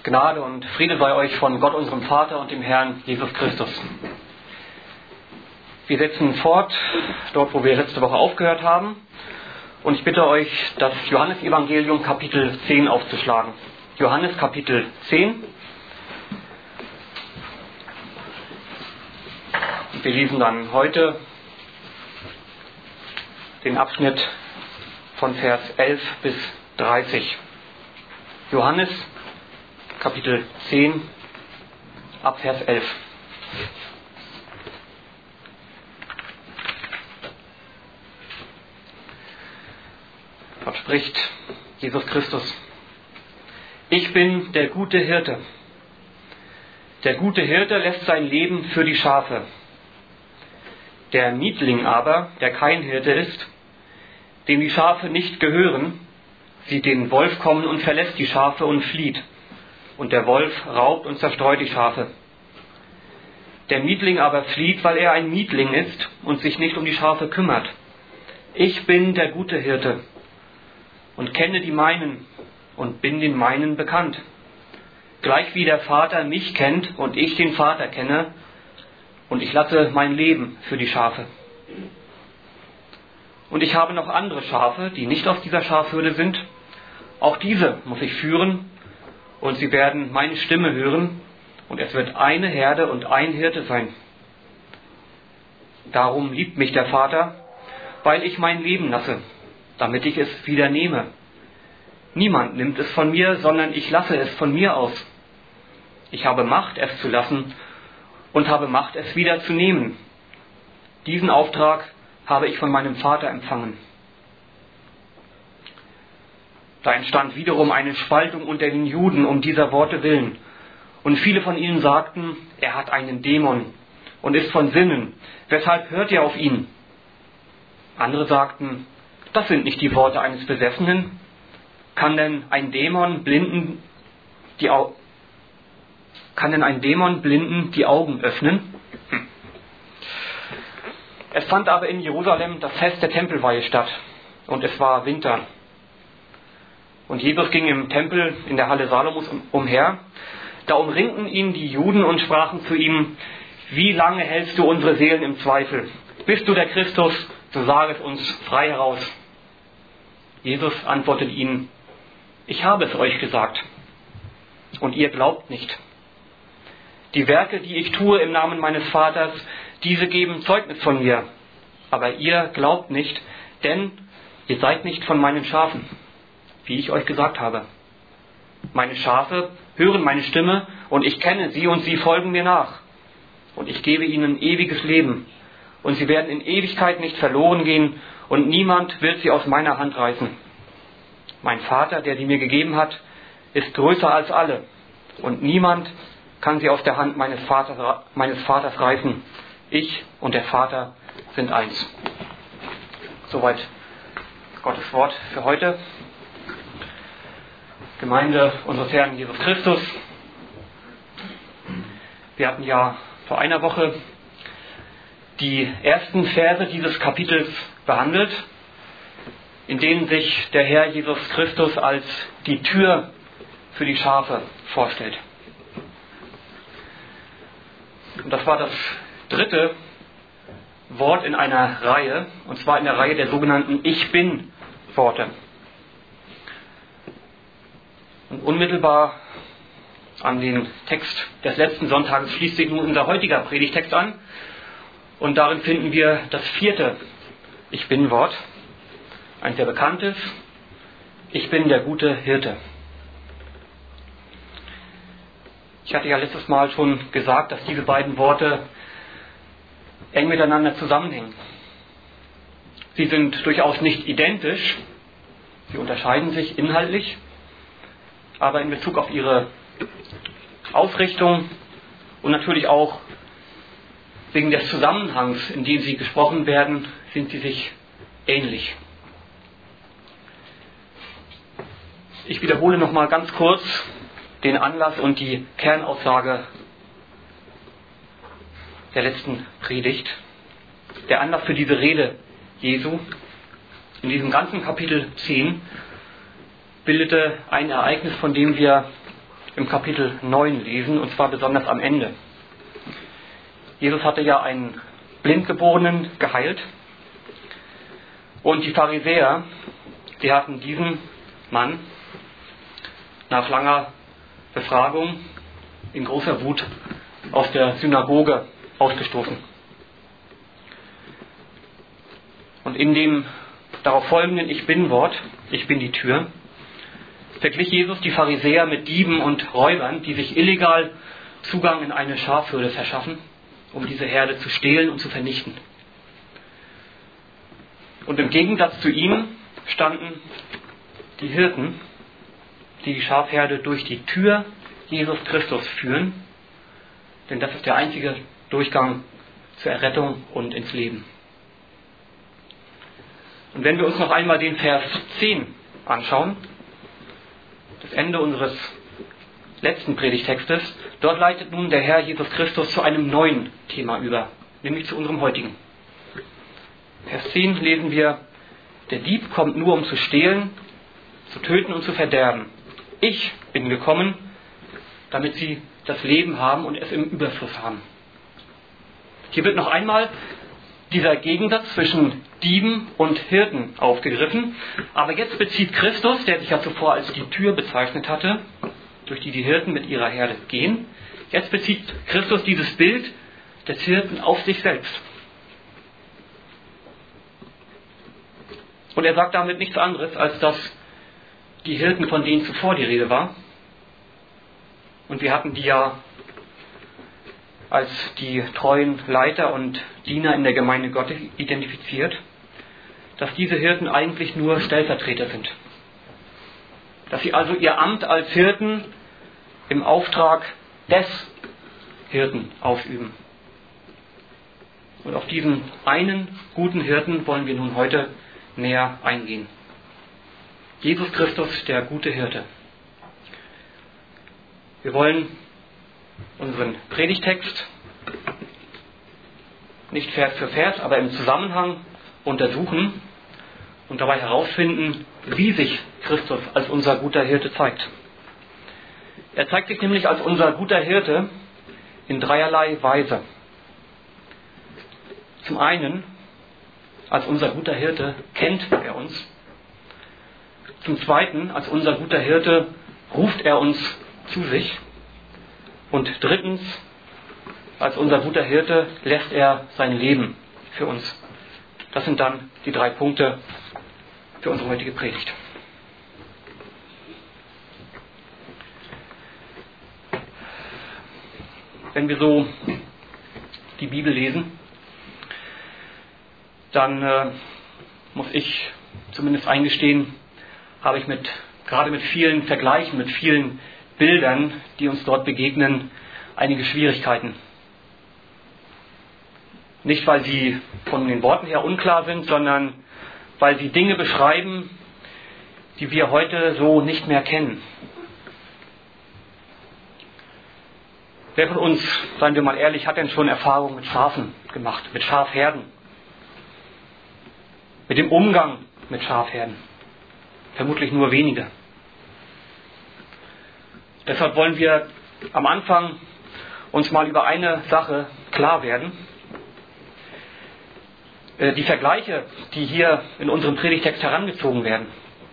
Gnade und Friede sei euch von Gott, unserem Vater und dem Herrn Jesus Christus. Wir setzen fort, dort wo wir letzte Woche aufgehört haben. Und ich bitte euch, das Johannesevangelium Kapitel 10 aufzuschlagen. Johannes Kapitel 10. Und wir lesen dann heute den Abschnitt von Vers 11 bis 30. Johannes Kapitel 10 ab Vers 11. Dort spricht Jesus Christus: Ich bin der gute Hirte. Der gute Hirte lässt sein Leben für die Schafe. Der Mietling aber, der kein Hirte ist, dem die Schafe nicht gehören, sieht den Wolf kommen und verlässt die Schafe und flieht. Und der Wolf raubt und zerstreut die Schafe. Der Mietling aber flieht, weil er ein Mietling ist und sich nicht um die Schafe kümmert. Ich bin der gute Hirte und kenne die meinen und bin den meinen bekannt. Gleich wie der Vater mich kennt und ich den Vater kenne, und ich lasse mein Leben für die Schafe. Und ich habe noch andere Schafe, die nicht aus dieser Schafherde sind. Auch diese muss ich führen, und sie werden meine Stimme hören, und es wird eine Herde und ein Hirte sein. Darum liebt mich der Vater, weil ich mein Leben lasse, damit ich es wieder nehme. Niemand nimmt es von mir, sondern ich lasse es von mir aus. Ich habe Macht, es zu lassen, und habe Macht, es wieder zu nehmen. Diesen Auftrag habe ich von meinem Vater empfangen. Da entstand wiederum eine Spaltung unter den Juden um dieser Worte willen. Und viele von ihnen sagten, er hat einen Dämon und ist von Sinnen. Weshalb hört ihr auf ihn? Andere sagten, das sind nicht die Worte eines Besessenen. Kann denn ein Dämon Blinden die Augen öffnen? Es fand aber in Jerusalem das Fest der Tempelweihe statt, und es war Winter. Und Jesus ging im Tempel in der Halle Salomos umher. Da umringten ihn die Juden und sprachen zu ihm: Wie lange hältst du unsere Seelen im Zweifel? Bist du der Christus, so sage es uns frei heraus. Jesus antwortet ihnen: Ich habe es euch gesagt, und ihr glaubt nicht. Die Werke, die ich tue im Namen meines Vaters, diese geben Zeugnis von mir. Aber ihr glaubt nicht, denn ihr seid nicht von meinen Schafen, wie ich euch gesagt habe. Meine Schafe hören meine Stimme, und ich kenne sie, und sie folgen mir nach. Und ich gebe ihnen ewiges Leben, und sie werden in Ewigkeit nicht verloren gehen, und niemand wird sie aus meiner Hand reißen. Mein Vater, der sie mir gegeben hat, ist größer als alle, und niemand kann sie aus der Hand meines Vaters reißen. Ich und der Vater sind eins. Soweit Gottes Wort für heute. Gemeinde unseres Herrn Jesus Christus. Wir hatten ja vor einer Woche die ersten Verse dieses Kapitels behandelt, in denen sich der Herr Jesus Christus als die Tür für die Schafe vorstellt. Und das war das dritte Wort in einer Reihe, und zwar in der Reihe der sogenannten Ich Bin-Worte. Und unmittelbar an den Text des letzten Sonntages schließt sich nun unser heutiger Predigtext an, und darin finden wir das vierte Ich Bin-Wort, ein sehr bekanntes: Ich bin der gute Hirte. Ich hatte ja letztes Mal schon gesagt, dass diese beiden Worte eng miteinander zusammenhängen. Sie sind durchaus nicht identisch, sie unterscheiden sich inhaltlich, aber in Bezug auf ihre Ausrichtung und natürlich auch wegen des Zusammenhangs, in dem sie gesprochen werden, sind sie sich ähnlich. Ich wiederhole nochmal ganz kurz den Anlass und die Kernaussage der letzten Predigt. Der Anlass für diese Rede Jesu in diesem ganzen Kapitel 10 bildete ein Ereignis, von dem wir im Kapitel 9 lesen, und zwar besonders am Ende. Jesus hatte ja einen Blindgeborenen geheilt und die Pharisäer, die hatten diesen Mann nach langer Befragung in großer Wut aus der Synagoge ausgestoßen. Und in dem darauf folgenden Ich Bin-Wort, ich bin die Tür, verglich Jesus die Pharisäer mit Dieben und Räubern, die sich illegal Zugang in eine Schafherde verschaffen, um diese Herde zu stehlen und zu vernichten. Und im Gegensatz zu ihnen standen die Hirten, die die Schafherde durch die Tür Jesus Christus führen, denn das ist der einzige Durchgang zur Errettung und ins Leben. Und wenn wir uns noch einmal den Vers 10 anschauen, das Ende unseres letzten Predigtextes, dort leitet nun der Herr Jesus Christus zu einem neuen Thema über, nämlich zu unserem heutigen. Vers 10 lesen wir: Der Dieb kommt nur, um zu stehlen, zu töten und zu verderben. Ich bin gekommen, damit sie das Leben haben und es im Überfluss haben. Hier wird noch einmal dieser Gegensatz zwischen Dieben und Hirten aufgegriffen, aber jetzt bezieht Christus, der sich ja zuvor als die Tür bezeichnet hatte, durch die die Hirten mit ihrer Herde gehen, jetzt bezieht Christus dieses Bild des Hirten auf sich selbst. Und er sagt damit nichts anderes, als dass die Hirten, von denen zuvor die Rede war, und wir hatten die ja als die treuen Leiter und Diener in der Gemeinde Gottes identifiziert, dass diese Hirten eigentlich nur Stellvertreter sind. Dass sie also ihr Amt als Hirten im Auftrag des Hirten ausüben. Und auf diesen einen guten Hirten wollen wir nun heute näher eingehen. Jesus Christus, der gute Hirte. Wir wollen unseren Predigtext nicht Vers für Vers, aber im Zusammenhang untersuchen und dabei herausfinden, wie sich Christus als unser guter Hirte zeigt. Er zeigt sich nämlich als unser guter Hirte in dreierlei Weise. Zum einen, als unser guter Hirte kennt er uns. Zum zweiten, als unser guter Hirte ruft er uns zu sich. Und drittens, als unser guter Hirte lässt er sein Leben für uns. Das sind dann die 3 Punkte für unsere heutige Predigt. Wenn wir so die Bibel lesen, dann muss ich zumindest eingestehen, habe ich gerade mit vielen Vergleichen, mit vielen Bildern, die uns dort begegnen, einige Schwierigkeiten. Nicht, weil sie von den Worten her unklar sind, sondern weil sie Dinge beschreiben, die wir heute so nicht mehr kennen. Wer von uns, seien wir mal ehrlich, hat denn schon Erfahrungen mit Schafen gemacht, mit Schafherden? Mit dem Umgang mit Schafherden? Vermutlich nur wenige. Deshalb wollen wir am Anfang uns mal über eine Sache klar werden. Die Vergleiche, die hier in unserem Predigtext herangezogen werden,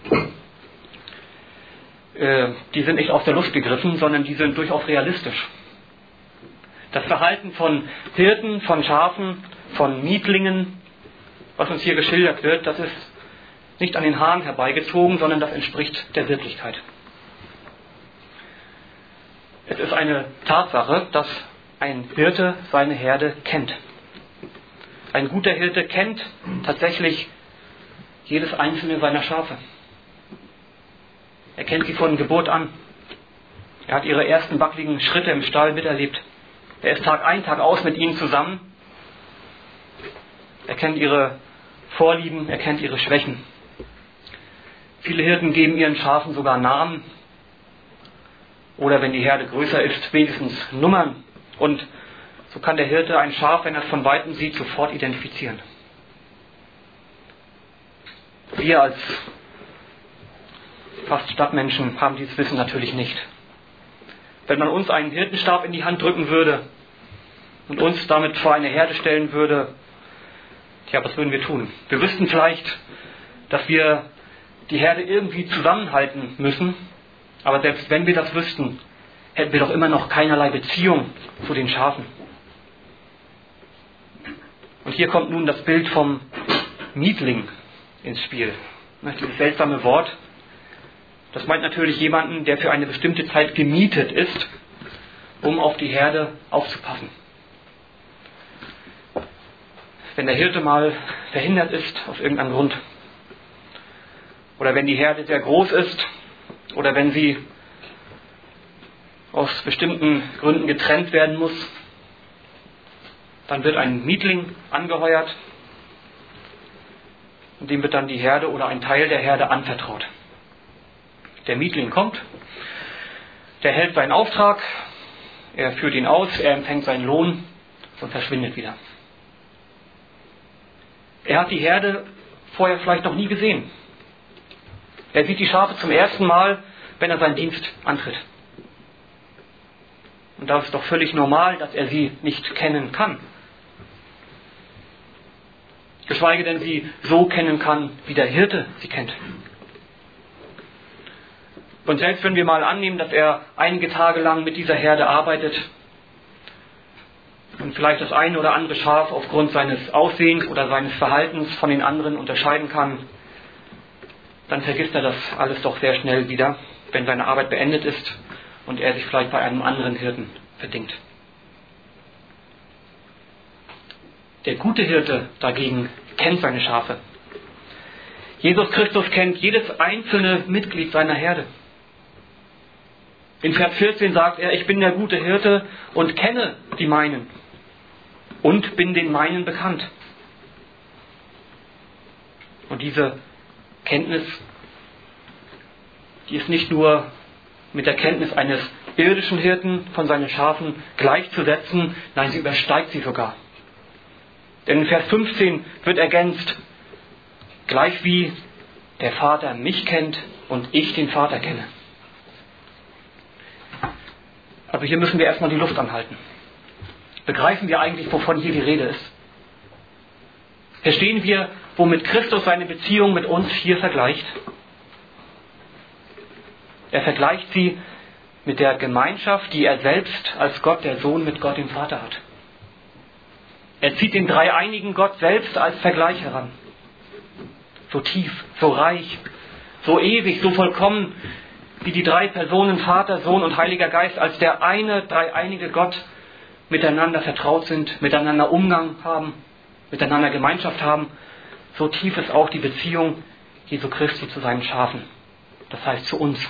die sind nicht aus der Luft gegriffen, sondern die sind durchaus realistisch. Das Verhalten von Hirten, von Schafen, von Mietlingen, was uns hier geschildert wird, das ist nicht an den Haaren herbeigezogen, sondern das entspricht der Wirklichkeit. Es ist eine Tatsache, dass ein Hirte seine Herde kennt. Ein guter Hirte kennt tatsächlich jedes einzelne seiner Schafe. Er kennt sie von Geburt an. Er hat ihre ersten wackeligen Schritte im Stall miterlebt. Er ist Tag ein, Tag aus mit ihnen zusammen. Er kennt ihre Vorlieben, er kennt ihre Schwächen. Viele Hirten geben ihren Schafen sogar Namen. Oder wenn die Herde größer ist, wenigstens Nummern. Und so kann der Hirte ein Schaf, wenn er es von Weitem sieht, sofort identifizieren. Wir als fast Stadtmenschen haben dieses Wissen natürlich nicht. wenn man uns einen Hirtenstab in die Hand drücken würde und uns damit vor eine Herde stellen würde, ja, was würden wir tun? Wir wüssten vielleicht, dass wir die Herde irgendwie zusammenhalten müssen, aber selbst wenn wir das wüssten, hätten wir doch immer noch keinerlei Beziehung zu den Schafen. Und hier kommt nun das Bild vom Mietling ins Spiel. Dieses seltsame Wort, das meint natürlich jemanden, der für eine bestimmte Zeit gemietet ist, um auf die Herde aufzupassen. Wenn der Hirte mal verhindert ist, aus irgendeinem Grund, oder wenn die Herde sehr groß ist, oder wenn sie aus bestimmten Gründen getrennt werden muss, dann wird ein Mietling angeheuert und dem wird dann die Herde oder ein Teil der Herde anvertraut. Der Mietling kommt, der hält seinen Auftrag, er führt ihn aus, er empfängt seinen Lohn und verschwindet wieder. Er hat die Herde vorher vielleicht noch nie gesehen. Er sieht die Schafe zum ersten Mal, wenn er seinen Dienst antritt. Und da ist es doch völlig normal, dass er sie nicht kennen kann. Geschweige denn sie so kennen kann, wie der Hirte sie kennt. Und selbst wenn wir mal annehmen, dass er einige Tage lang mit dieser Herde arbeitet und vielleicht das eine oder andere Schaf aufgrund seines Aussehens oder seines Verhaltens von den anderen unterscheiden kann, dann vergisst er das alles doch sehr schnell wieder, wenn seine Arbeit beendet ist und er sich vielleicht bei einem anderen Hirten verdingt. Der gute Hirte dagegen kennt seine Schafe. Jesus Christus kennt jedes einzelne Mitglied seiner Herde. In Vers 14 sagt er, ich bin der gute Hirte und kenne die meinen und bin den meinen bekannt. Und diese Kenntnis, die ist nicht nur mit der Kenntnis eines irdischen Hirten von seinen Schafen gleichzusetzen, nein, sie übersteigt sie sogar. Denn in Vers 15 wird ergänzt, gleich wie der Vater mich kennt und ich den Vater kenne. Also hier müssen wir erstmal die Luft anhalten. Begreifen wir eigentlich, wovon hier die Rede ist? Verstehen wir, womit Christus seine Beziehung mit uns hier vergleicht? Er vergleicht sie mit der Gemeinschaft, die er selbst als Gott, der Sohn, mit Gott, dem Vater hat. Er zieht den dreieinigen Gott selbst als Vergleich heran. So tief, so reich, so ewig, so vollkommen, wie die drei Personen Vater, Sohn und Heiliger Geist als der eine dreieinige Gott miteinander vertraut sind, miteinander Umgang haben, miteinander Gemeinschaft haben, so tief ist auch die Beziehung Jesu Christi zu seinen Schafen. Das heißt zu uns.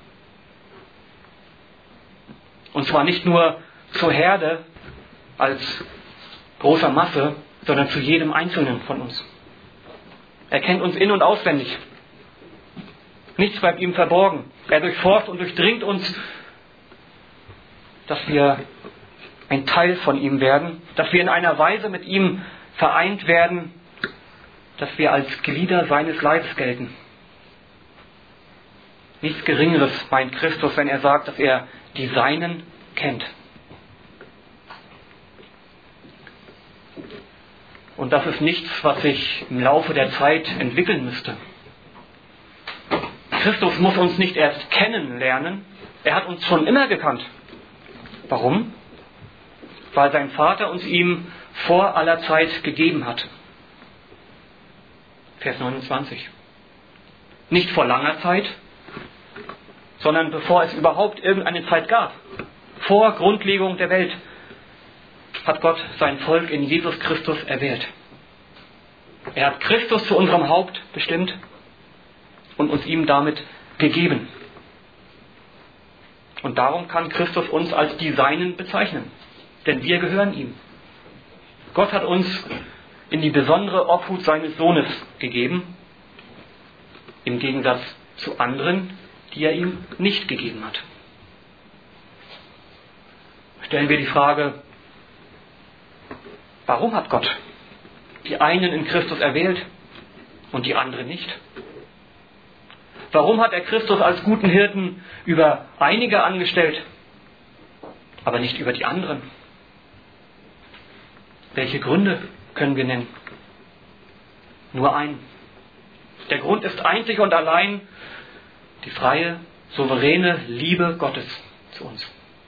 Und zwar nicht nur zur Herde als großer Masse, sondern zu jedem Einzelnen von uns. Er kennt uns in- und auswendig. Nichts bleibt ihm verborgen. Er durchforscht und durchdringt uns, dass wir ein Teil von ihm werden, dass wir in einer Weise mit ihm vereint werden, dass wir als Glieder seines Leibes gelten. Nichts Geringeres meint Christus, wenn er sagt, dass er die Seinen kennt. Und das ist nichts, was sich im Laufe der Zeit entwickeln müsste. Christus muss uns nicht erst kennenlernen, er hat uns schon immer gekannt. Warum? Weil sein Vater uns ihm vor aller Zeit gegeben hat. Vers 29. Nicht vor langer Zeit, sondern bevor es überhaupt irgendeine Zeit gab. Vor Grundlegung der Welt hat Gott sein Volk in Jesus Christus erwählt. Er hat Christus zu unserem Haupt bestimmt und uns ihm damit gegeben. Und darum kann Christus uns als die Seinen bezeichnen. Denn wir gehören ihm. Gott hat uns in die besondere Obhut seines Sohnes gegeben, im Gegensatz zu anderen, die er ihm nicht gegeben hat. Stellen wir die Frage, warum hat Gott die einen in Christus erwählt und die anderen nicht? Warum hat er Christus als guten Hirten über einige angestellt aber nicht über die anderen. Welche Gründe können wir nennen? Nur einen. Der Grund ist einzig und allein die freie, souveräne Liebe Gottes zu uns.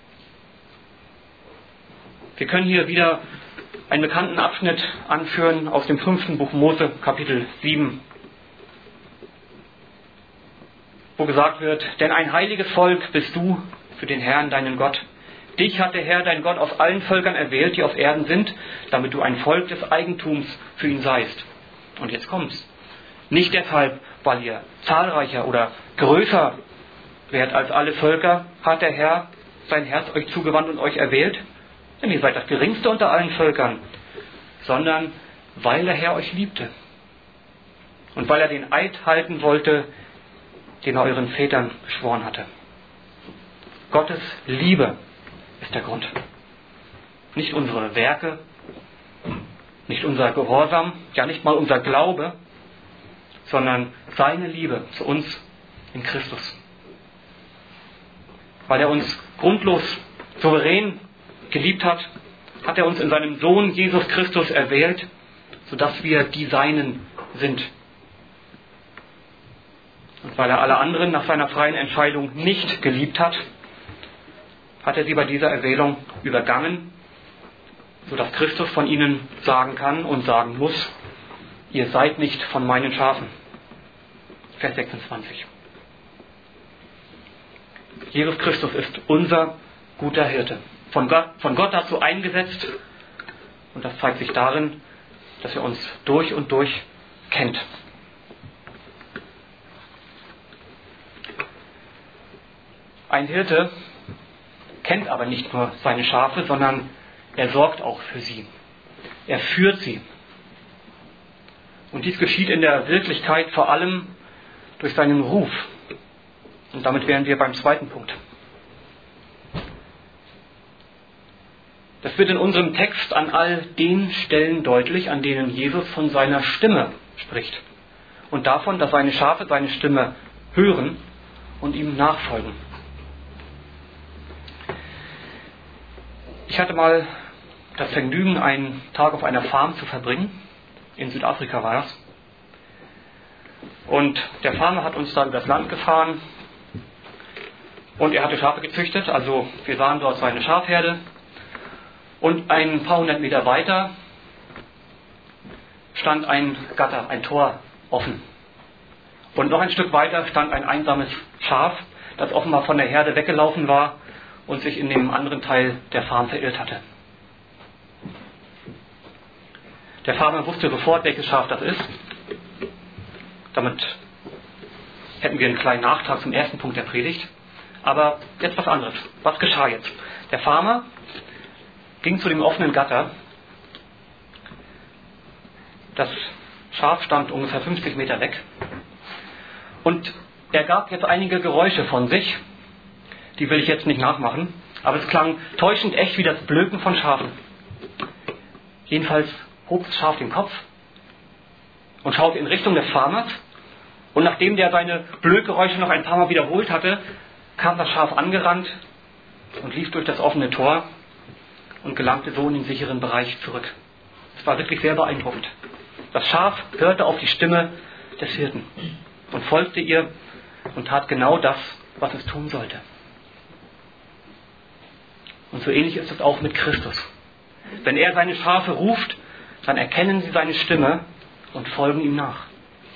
Wir können hier wieder einen bekannten Abschnitt anführen aus dem 5. Buch Mose, Kapitel 7, wo gesagt wird, denn ein heiliges Volk bist du für den Herrn, deinen Gott. Dich hat der Herr, dein Gott, aus allen Völkern erwählt, die auf Erden sind, damit du ein Volk des Eigentums für ihn seist. Und jetzt kommt's. Nicht deshalb, weil ihr zahlreicher oder größer werdet als alle Völker, hat der Herr sein Herz euch zugewandt und euch erwählt, denn ihr seid das Geringste unter allen Völkern, sondern weil der Herr euch liebte und weil er den Eid halten wollte, den er euren Vätern geschworen hatte. Gottes Liebe ist der Grund. Nicht unsere Werke, nicht unser Gehorsam, ja nicht mal unser Glaube, sondern seine Liebe zu uns in Christus. Weil er uns grundlos, souverän geliebt hat, hat er uns in seinem Sohn Jesus Christus erwählt, sodass wir die Seinen sind. Und weil er alle anderen nach seiner freien Entscheidung nicht geliebt hat, hat er sie bei dieser Erwählung übergangen, sodass Christus von ihnen sagen kann und sagen muss, ihr seid nicht von meinen Schafen. Vers 26. Jesus Christus ist unser guter Hirte. Von Gott dazu eingesetzt, und das zeigt sich darin, dass er uns durch und durch kennt. Ein Hirte kennt aber nicht nur seine Schafe, sondern er sorgt auch für sie. Er führt sie. Und dies geschieht in der Wirklichkeit vor allem durch seinen Ruf. Und damit wären wir beim zweiten Punkt. Das wird in unserem Text an all den Stellen deutlich, an denen Jesus von seiner Stimme spricht. Und davon, dass seine Schafe seine Stimme hören und ihm nachfolgen. Ich hatte mal das Vergnügen, einen Tag auf einer Farm zu verbringen. In Südafrika war das. Und der Farmer hat uns da übers Land gefahren. Und er hatte Schafe gezüchtet. Also wir sahen dort seine Schafherde. Und ein paar hundert Meter weiter stand ein Gatter, ein Tor offen. Und noch ein Stück weiter stand ein einsames Schaf, das offenbar von der Herde weggelaufen war und sich in dem anderen Teil der Farm verirrt hatte. Der Farmer wusste sofort, welches Schaf das ist. Damit hätten wir einen kleinen Nachtrag zum ersten Punkt der Predigt. Aber jetzt was anderes. Was geschah jetzt? Der Farmer ging zu dem offenen Gatter. Das Schaf stand ungefähr 50 Meter weg. Und er gab jetzt einige Geräusche von sich. Die will ich jetzt nicht nachmachen. Aber es klang täuschend echt wie das Blöken von Schafen. Jedenfalls hob das Schaf den Kopf und schaute in Richtung des Farmers. Und nachdem der seine Blökgeräusche noch ein paar Mal wiederholt hatte, kam das Schaf angerannt und lief durch das offene Tor und gelangte so in den sicheren Bereich zurück. Es war wirklich sehr beeindruckend. Das Schaf hörte auf die Stimme des Hirten und folgte ihr und tat genau das, was es tun sollte. Und so ähnlich ist es auch mit Christus. Wenn er seine Schafe ruft, dann erkennen sie seine Stimme und folgen ihm nach.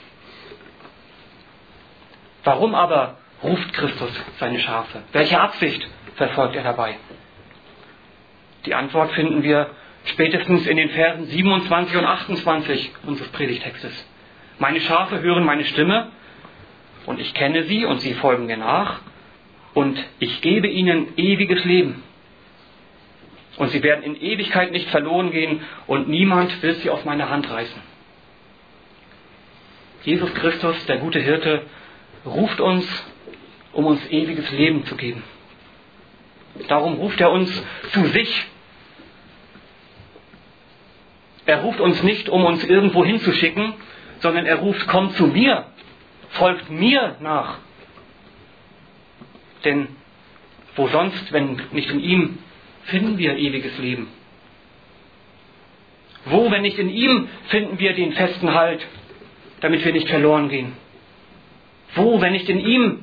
Warum aber ruft Christus seine Schafe? Welche Absicht verfolgt er dabei? Die Antwort finden wir spätestens in den Versen 27 und 28 unseres Predigtextes. Meine Schafe hören meine Stimme und ich kenne sie und sie folgen mir nach und ich gebe ihnen ewiges Leben. Und sie werden in Ewigkeit nicht verloren gehen und niemand will sie aus meiner Hand reißen. Jesus Christus, der gute Hirte, ruft uns, um uns ewiges Leben zu geben. Darum ruft er uns zu sich. Er ruft uns nicht, um uns irgendwo hinzuschicken, sondern er ruft, komm zu mir, folgt mir nach. Denn wo sonst, wenn nicht in ihm, finden wir ewiges Leben? Wo, wenn nicht in ihm, finden wir den festen Halt, damit wir nicht verloren gehen? Wo, wenn nicht in ihm,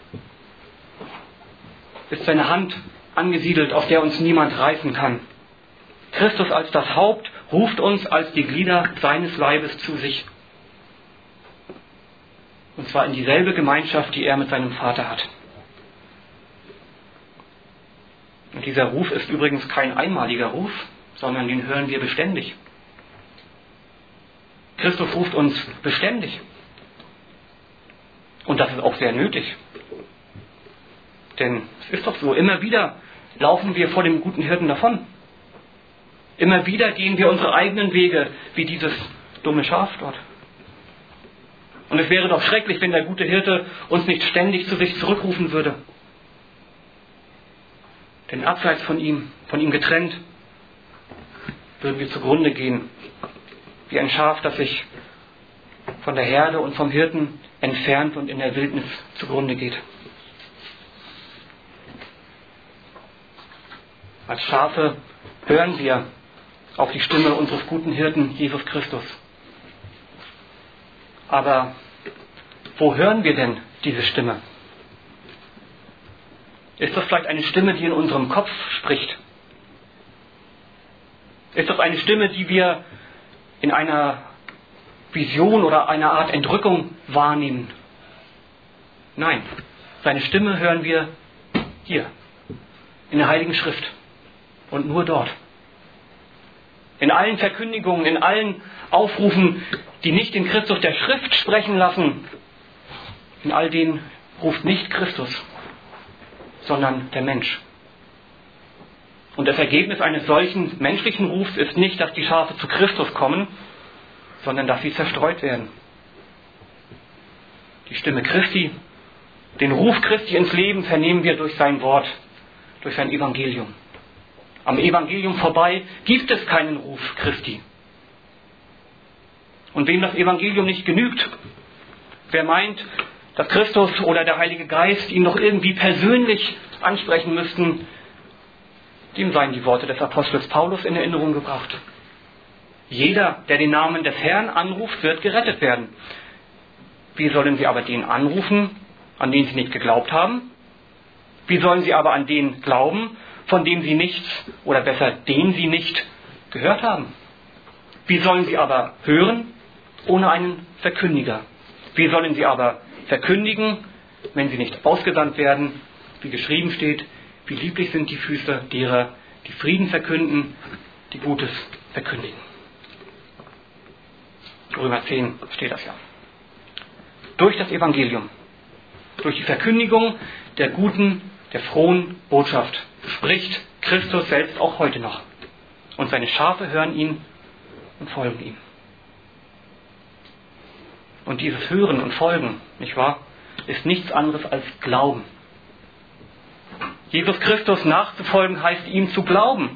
ist seine Hand angesiedelt, auf der uns niemand reißen kann? Christus als das Haupt ruft uns als die Glieder seines Leibes zu sich. Und zwar in dieselbe Gemeinschaft, die er mit seinem Vater hat. Und dieser Ruf ist übrigens kein einmaliger Ruf, sondern den hören wir beständig. Christus ruft uns beständig. Und das ist auch sehr nötig. Denn es ist doch so, immer wieder laufen wir vor dem guten Hirten davon. Immer wieder gehen wir unsere eigenen Wege, wie dieses dumme Schaf dort. Und es wäre doch schrecklich, wenn der gute Hirte uns nicht ständig zu sich zurückrufen würde. Denn abseits von ihm getrennt, würden wir zugrunde gehen, wie ein Schaf, das sich von der Herde und vom Hirten entfernt und in der Wildnis zugrunde geht. Als Schafe hören wir auf die Stimme unseres guten Hirten Jesus Christus. Aber wo hören wir denn diese Stimme? Ist das vielleicht eine Stimme, die in unserem Kopf spricht? Ist das eine Stimme, die wir in einer Vision oder einer Art Entrückung wahrnehmen? Nein, seine Stimme hören wir hier, in der Heiligen Schrift und nur dort. In allen Verkündigungen, in allen Aufrufen, die nicht den Christus der Schrift sprechen lassen, in all denen ruft nicht Christus, sondern der Mensch. Und das Ergebnis eines solchen menschlichen Rufs ist nicht, dass die Schafe zu Christus kommen, sondern dass sie zerstreut werden. Die Stimme Christi, den Ruf Christi ins Leben vernehmen wir durch sein Wort, durch sein Evangelium. Am Evangelium vorbei gibt es keinen Ruf Christi. Und wem das Evangelium nicht genügt, wer meint, dass Christus oder der Heilige Geist ihn noch irgendwie persönlich ansprechen müssten, dem seien die Worte des Apostels Paulus in Erinnerung gebracht. Jeder, der den Namen des Herrn anruft, wird gerettet werden. Wie sollen sie aber den anrufen, an den sie nicht geglaubt haben? Wie sollen sie aber an den glauben, von dem sie nichts, oder besser, den sie nicht gehört haben? Wie sollen sie aber hören, ohne einen Verkündiger? Wie sollen sie aber verkündigen, wenn sie nicht ausgesandt werden, wie geschrieben steht, wie lieblich sind die Füße derer, die Frieden verkünden, die Gutes verkündigen. Römer 10 steht das ja. Durch das Evangelium, durch die Verkündigung der guten, der frohen Botschaft spricht Christus selbst auch heute noch. Und seine Schafe hören ihn und folgen ihm. Und dieses Hören und Folgen, nicht wahr, ist nichts anderes als Glauben. Jesus Christus nachzufolgen heißt ihm zu glauben.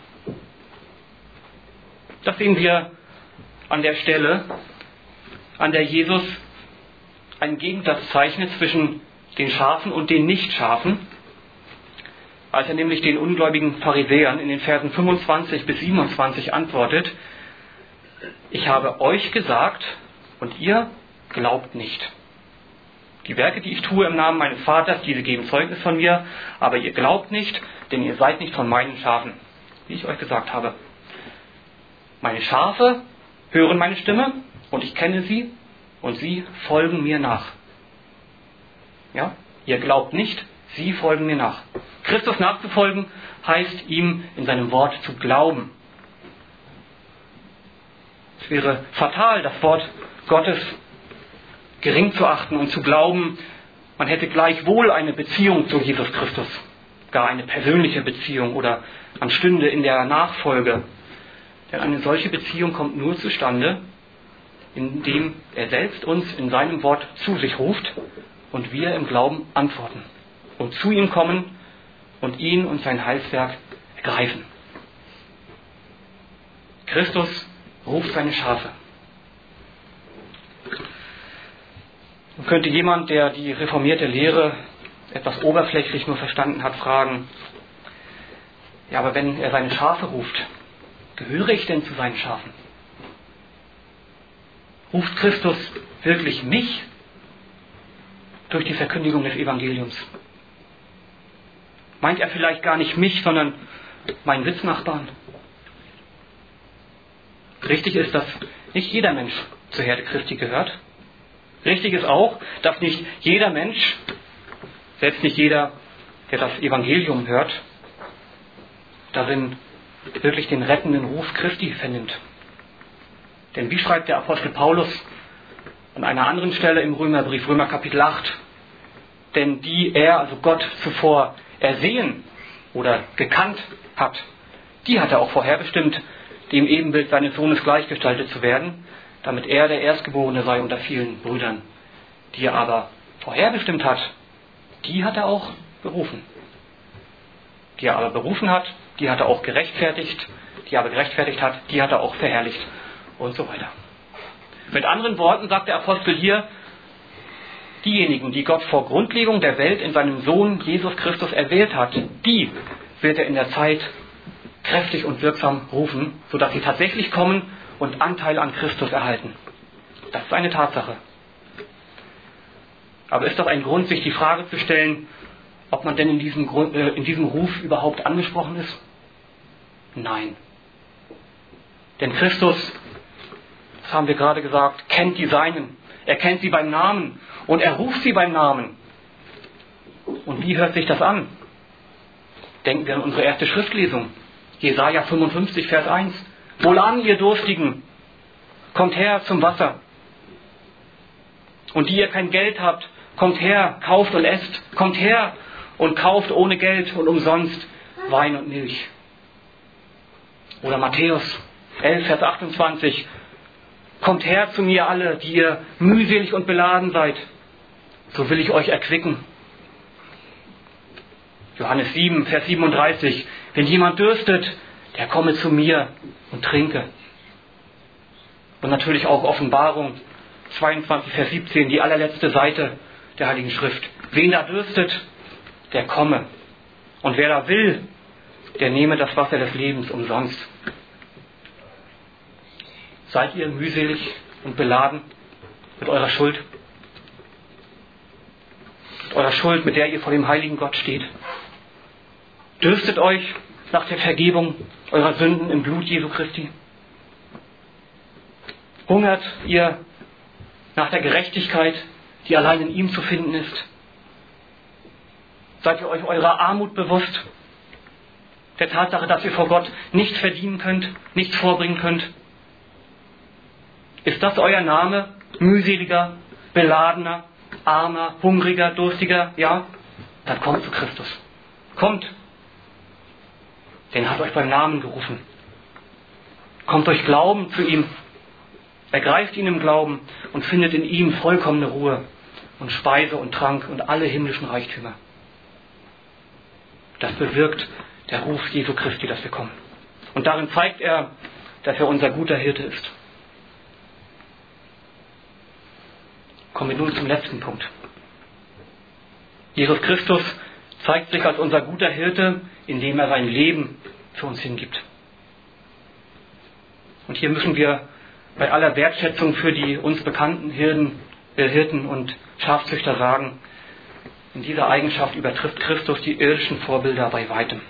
Das sehen wir an der Stelle, an der Jesus einen Gegensatz zeichnet zwischen den Schafen und den Nicht-Schafen, als er nämlich den ungläubigen Pharisäern in den Versen 25 bis 27 antwortet: Ich habe euch gesagt und ihr glaubt nicht. Die Werke, die ich tue im Namen meines Vaters, diese geben Zeugnis von mir, aber ihr glaubt nicht, denn ihr seid nicht von meinen Schafen, wie ich euch gesagt habe. Meine Schafe hören meine Stimme und ich kenne sie und sie folgen mir nach. Ja? Ihr glaubt nicht, sie folgen mir nach. Christus nachzufolgen heißt ihm in seinem Wort zu glauben. Es wäre fatal, das Wort Gottes gering zu achten und zu glauben, man hätte gleichwohl eine Beziehung zu Jesus Christus, gar eine persönliche Beziehung, oder man stünde in der Nachfolge. Denn eine solche Beziehung kommt nur zustande, indem er selbst uns in seinem Wort zu sich ruft und wir im Glauben antworten und zu ihm kommen und ihn und sein Heilswerk ergreifen. Christus ruft seine Schafe. Nun könnte jemand, der die reformierte Lehre etwas oberflächlich nur verstanden hat, fragen: Ja, aber wenn er seine Schafe ruft, gehöre ich denn zu seinen Schafen? Ruft Christus wirklich mich durch die Verkündigung des Evangeliums? Meint er vielleicht gar nicht mich, sondern meinen Sitznachbarn? Richtig ist, dass nicht jeder Mensch zur Herde Christi gehört. Richtig ist auch, dass nicht jeder Mensch, selbst nicht jeder, der das Evangelium hört, darin wirklich den rettenden Ruf Christi vernimmt. Denn wie schreibt der Apostel Paulus an einer anderen Stelle im Römerbrief, Römer Kapitel 8, denn die er, also Gott, zuvor ersehen oder gekannt hat, die hat er auch vorherbestimmt, dem Ebenbild seines Sohnes gleichgestaltet zu werden, damit er der Erstgeborene sei unter vielen Brüdern. Die er aber vorherbestimmt hat, die hat er auch berufen. Die er aber berufen hat, die hat er auch gerechtfertigt, die er aber gerechtfertigt hat, die hat er auch verherrlicht und so weiter. Mit anderen Worten sagt der Apostel hier, diejenigen, die Gott vor Grundlegung der Welt in seinem Sohn Jesus Christus erwählt hat, die wird er in der Zeit kräftig und wirksam rufen, sodass sie tatsächlich kommen und Anteil an Christus erhalten. Das ist eine Tatsache. Aber ist das ein Grund, sich die Frage zu stellen, ob man denn in diesem Ruf überhaupt angesprochen ist? Nein. Denn Christus, das haben wir gerade gesagt, kennt die Seinen. Er kennt sie beim Namen und er ruft sie beim Namen. Und wie hört sich das an? Denken wir an unsere erste Schriftlesung. Jesaja 55, Vers 1. Wohlan, ihr Durstigen, kommt her zum Wasser. Und die ihr kein Geld habt, kommt her, kauft und esst. Kommt her und kauft ohne Geld und umsonst Wein und Milch. Oder Matthäus 11, Vers 28. Kommt her zu mir alle, die ihr mühselig und beladen seid. So will ich euch erquicken. Johannes 7, Vers 37. Wenn jemand dürstet, der komme zu mir und trinke. Und natürlich auch Offenbarung 22, Vers 17, die allerletzte Seite der Heiligen Schrift. Wen da dürstet, der komme. Und wer da will, der nehme das Wasser des Lebens umsonst. Seid ihr mühselig und beladen mit eurer Schuld? Mit eurer Schuld, mit der ihr vor dem heiligen Gott steht? Dürstet euch nach der Vergebung eurer Sünden im Blut Jesu Christi? Hungert ihr nach der Gerechtigkeit, die allein in ihm zu finden ist? Seid ihr euch eurer Armut bewusst? Der Tatsache, dass ihr vor Gott nichts verdienen könnt, nichts vorbringen könnt? Ist das euer Name? Mühseliger, beladener, armer, hungriger, durstiger? Ja? Dann kommt zu Christus. Kommt. Den hat euch beim Namen gerufen. Kommt durch Glauben zu ihm. Ergreift ihn im Glauben und findet in ihm vollkommene Ruhe und Speise und Trank und alle himmlischen Reichtümer. Das bewirkt der Ruf Jesu Christi, dass wir kommen. Und darin zeigt er, dass er unser guter Hirte ist. Kommen wir nun zum letzten Punkt. Jesus Christus zeigt sich als unser guter Hirte, indem er sein Leben für uns hingibt. Und hier müssen wir bei aller Wertschätzung für die uns bekannten Hirten und Schafzüchter sagen, in dieser Eigenschaft übertrifft Christus die irdischen Vorbilder bei weitem.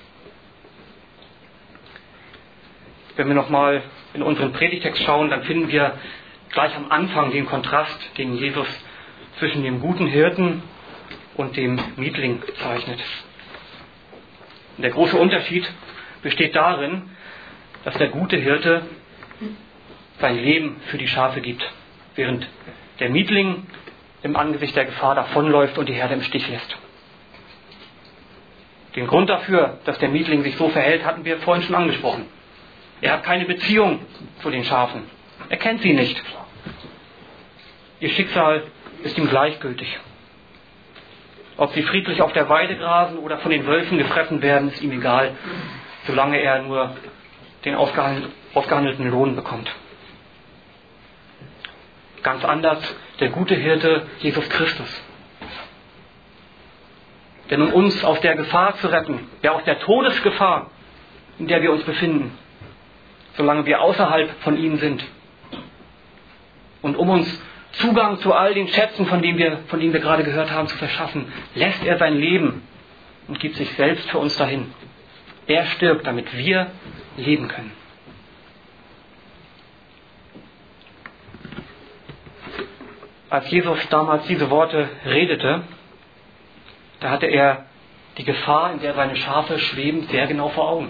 Wenn wir nochmal in unseren Predigtext schauen, dann finden wir gleich am Anfang den Kontrast, den Jesus zwischen dem guten Hirten und dem Mietling zeichnet. Und der große Unterschied besteht darin, dass der gute Hirte sein Leben für die Schafe gibt, während der Mietling im Angesicht der Gefahr davonläuft und die Herde im Stich lässt. Den Grund dafür, dass der Mietling sich so verhält, hatten wir vorhin schon angesprochen. Er hat keine Beziehung zu den Schafen. Er kennt sie nicht. Ihr Schicksal ist ihm gleichgültig. Ob sie friedlich auf der Weide grasen oder von den Wölfen gefressen werden, ist ihm egal, solange er nur den ausgehandelten Lohn bekommt. Ganz anders der gute Hirte Jesus Christus. Denn um uns aus der Gefahr zu retten, ja aus der Todesgefahr, in der wir uns befinden, solange wir außerhalb von ihm sind, und um uns Zugang zu all den Schätzen, von denen wir gerade gehört haben, zu verschaffen, lässt er sein Leben und gibt sich selbst für uns dahin. Er stirbt, damit wir leben können. Als Jesus damals diese Worte redete, da hatte er die Gefahr, in der seine Schafe schweben, sehr genau vor Augen.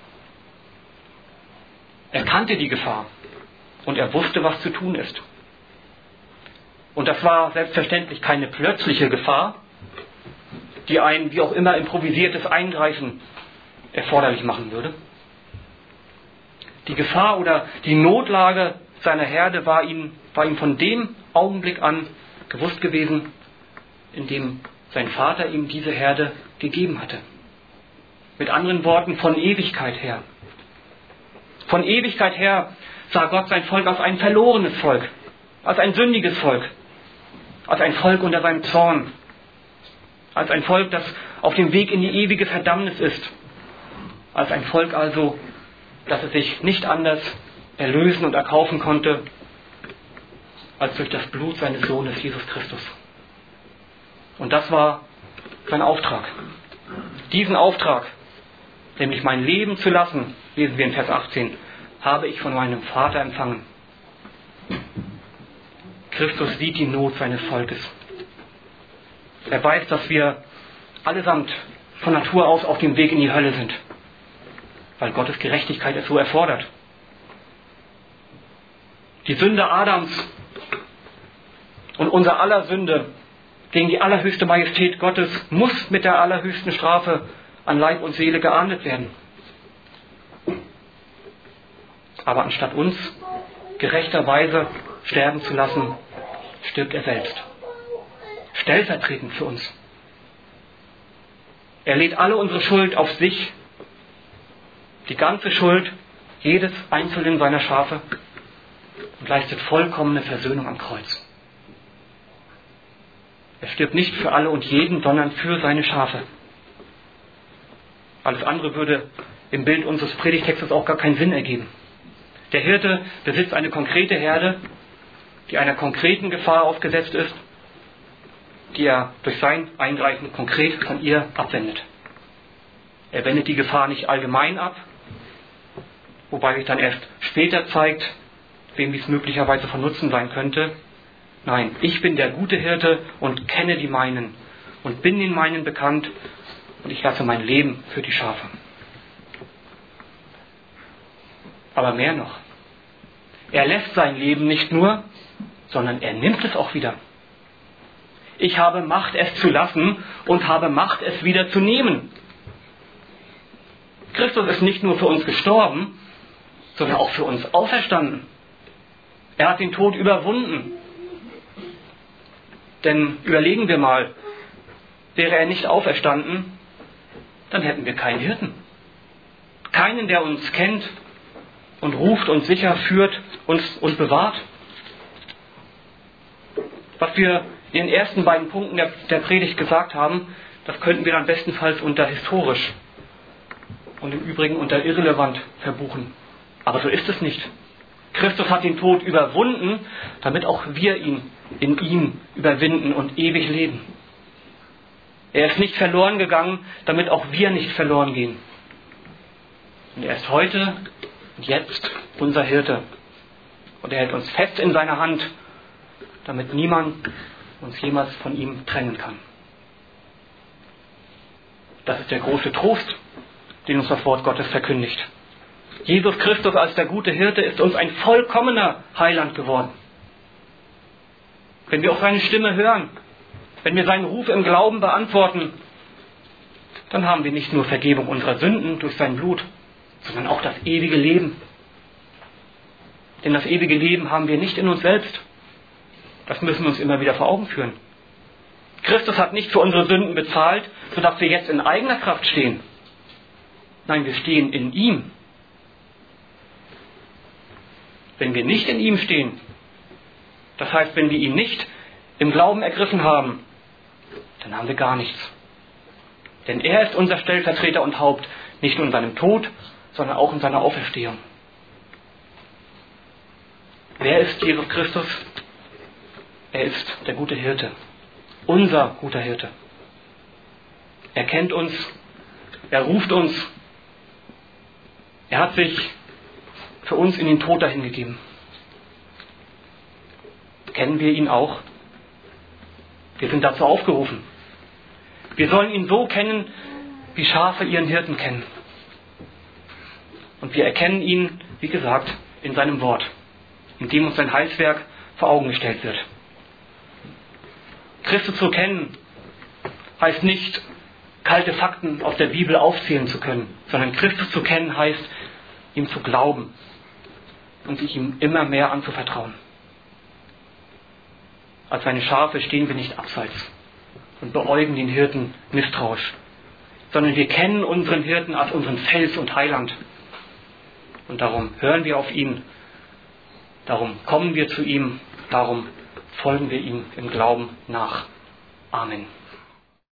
Er kannte die Gefahr und er wusste, was zu tun ist. Und das war selbstverständlich keine plötzliche Gefahr, die ein wie auch immer improvisiertes Eingreifen erforderlich machen würde. Die Gefahr oder die Notlage seiner Herde war ihm von dem Augenblick an gewusst gewesen, in dem sein Vater ihm diese Herde gegeben hatte. Mit anderen Worten, von Ewigkeit her. Von Ewigkeit her sah Gott sein Volk als ein verlorenes Volk, als ein sündiges Volk, als ein Volk unter seinem Zorn, als ein Volk, das auf dem Weg in die ewige Verdammnis ist, als ein Volk also, das es sich nicht anders erlösen und erkaufen konnte, als durch das Blut seines Sohnes Jesus Christus. Und das war sein Auftrag. Diesen Auftrag, nämlich mein Leben zu lassen, lesen wir in Vers 18, habe ich von meinem Vater empfangen. Christus sieht die Not seines Volkes. Er weiß, dass wir allesamt von Natur aus auf dem Weg in die Hölle sind, weil Gottes Gerechtigkeit es so erfordert. Die Sünde Adams und unser aller Sünde gegen die allerhöchste Majestät Gottes muss mit der allerhöchsten Strafe an Leib und Seele geahndet werden. Aber anstatt uns gerechterweise sterben zu lassen, stirbt er selbst. Stellvertretend für uns. Er lädt alle unsere Schuld auf sich, die ganze Schuld jedes einzelnen seiner Schafe, und leistet vollkommene Versöhnung am Kreuz. Er stirbt nicht für alle und jeden, sondern für seine Schafe. Alles andere würde im Bild unseres Predigtextes auch gar keinen Sinn ergeben. Der Hirte besitzt eine konkrete Herde, die einer konkreten Gefahr ausgesetzt ist, die er durch sein Eingreifen konkret von ihr abwendet. Er wendet die Gefahr nicht allgemein ab, wobei sich dann erst später zeigt, wem dies möglicherweise von Nutzen sein könnte. Nein, ich bin der gute Hirte und kenne die meinen und bin den meinen bekannt und ich lasse mein Leben für die Schafe. Aber mehr noch. Er lässt sein Leben nicht nur, sondern er nimmt es auch wieder. Ich habe Macht, es zu lassen und habe Macht, es wieder zu nehmen. Christus ist nicht nur für uns gestorben, sondern auch für uns auferstanden. Er hat den Tod überwunden. Denn überlegen wir mal, wäre er nicht auferstanden, dann hätten wir keinen Hirten. Keinen, der uns kennt und ruft und sicher führt und bewahrt. Was wir in den ersten beiden Punkten der Predigt gesagt haben, das könnten wir dann bestenfalls unter historisch und im Übrigen unter irrelevant verbuchen. Aber so ist es nicht. Christus hat den Tod überwunden, damit auch wir ihn in ihm überwinden und ewig leben. Er ist nicht verloren gegangen, damit auch wir nicht verloren gehen. Und er ist heute und jetzt unser Hirte. Und er hält uns fest in seiner Hand, damit niemand uns jemals von ihm trennen kann. Das ist der große Trost, den uns das Wort Gottes verkündigt. Jesus Christus als der gute Hirte ist uns ein vollkommener Heiland geworden. Wenn wir auf seine Stimme hören, wenn wir seinen Ruf im Glauben beantworten, dann haben wir nicht nur Vergebung unserer Sünden durch sein Blut, sondern auch das ewige Leben. Denn das ewige Leben haben wir nicht in uns selbst. Das müssen wir uns immer wieder vor Augen führen. Christus hat nicht für unsere Sünden bezahlt, sodass wir jetzt in eigener Kraft stehen. Nein, wir stehen in ihm. Wenn wir nicht in ihm stehen, das heißt, wenn wir ihn nicht im Glauben ergriffen haben, dann haben wir gar nichts. Denn er ist unser Stellvertreter und Haupt, nicht nur in seinem Tod, sondern auch in seiner Auferstehung. Wer ist Jesus Christus? Er ist der gute Hirte, unser guter Hirte. Er kennt uns, er ruft uns, er hat sich für uns in den Tod dahingegeben. Kennen wir ihn auch? Wir sind dazu aufgerufen. Wir sollen ihn so kennen, wie Schafe ihren Hirten kennen. Und wir erkennen ihn, wie gesagt, in seinem Wort, in dem uns sein Heilswerk vor Augen gestellt wird. Christus zu kennen heißt nicht, kalte Fakten aus der Bibel aufzählen zu können, sondern Christus zu kennen heißt, ihm zu glauben und sich ihm immer mehr anzuvertrauen. Als seine Schafe stehen wir nicht abseits und beäugen den Hirten misstrauisch, sondern wir kennen unseren Hirten als unseren Fels und Heiland. Und darum hören wir auf ihn, darum kommen wir zu ihm, darum folgen wir ihm im Glauben nach. Amen.